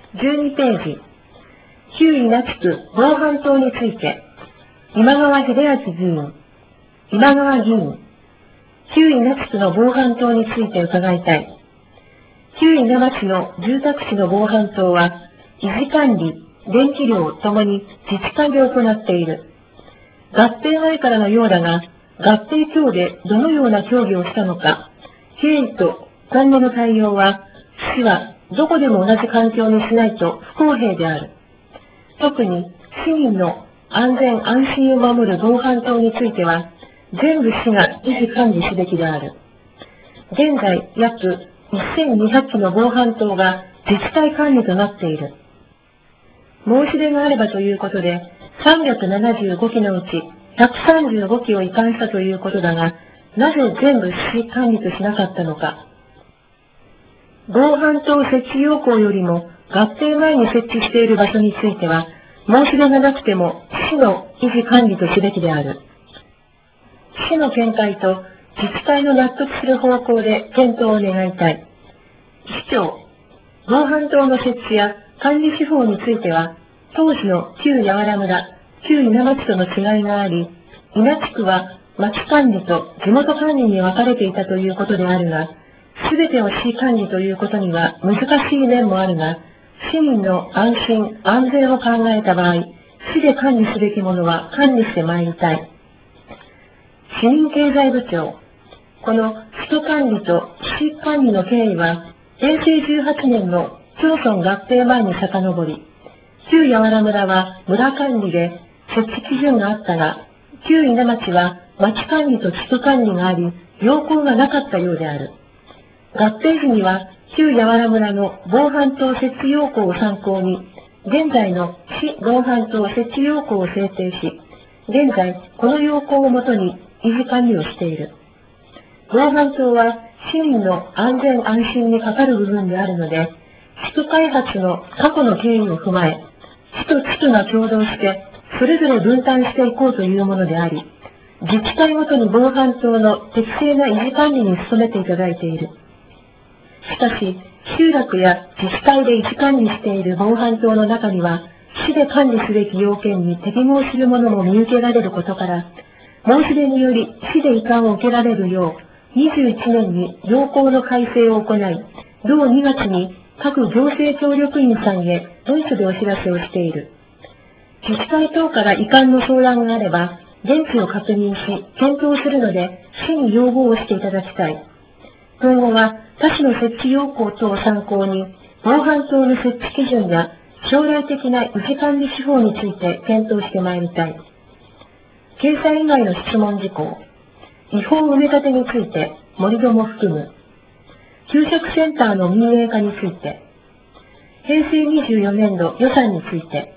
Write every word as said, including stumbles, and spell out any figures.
じゅうにページ、旧稲地区防犯灯について、今川秀明議員、今川議員、旧稲地区の防犯灯について伺いたい。旧稲町の住宅地の防犯灯は、維持管理、電気量ともに自治会で行っている。合併前からのようだが、合併協でどのような協議をしたのか、経緯と今後の対応は、市はどこでも同じ環境にしないと不公平である。特に市民の安全安心を守る防犯灯については、全部市が維持管理すべきである。現在約せんにひゃくきの防犯灯が自治体管理となっている。申し出があればということで、さんびゃくななじゅうごきのうちひゃくさんじゅうごきを移管したということだが、なぜ全部市管理としなかったのか。防犯灯設置要項よりも合併前に設置している場所については、申し出がなくても市の維持管理とすべきである。市の見解と自治体の納得する方向で検討を願いたい。市長、防犯灯の設置や管理手法については、当時の旧八原村、旧稲町との違いがあり、稲地区は町管理と地元管理に分かれていたということであるが、すべてを市管理ということには難しい面もあるが、市民の安心、安全を考えた場合、市で管理すべきものは管理してまいりたい。市民経済部長、この市都管理と市管理の経緯は、へいせいじゅうはちねんの町村合併前に遡り、旧八原村は村管理で設置基準があったが、旧稲町は町管理と地区管理があり、要項がなかったようである。合併時には、旧八原村の防犯灯設置要項を参考に、現在の市防犯灯設置要項を制定し、現在、この要項をもとに維持管理をしている。防犯灯は市民の安全安心にかかる部分であるので、地区開発の過去の経緯を踏まえ、市と地区が共同して、それぞれ分担していこうというものであり、自治体ごとに防犯灯の適正な維持管理に努めていただいている。しかし、集落や自治体で維持管理している防犯灯の中には、市で管理すべき要件に適合するものも見受けられることから、申し出により市で移管を受けられるよう、にじゅういちねんに要項の改正を行い、同にがつに各行政協力員さんへ文書でお知らせをしている。自治体等から移管の相談があれば、現地を確認し、検討するので、市に要望をしていただきたい。今後は、他市の設置要項等を参考に、防犯灯の設置基準や将来的な維持管理手法について検討してまいりたい。掲載以外の質問事項、違法埋め立てについて、盛り土も含む。給食センターの民営化について、へいせいにじゅうよねんど予算について、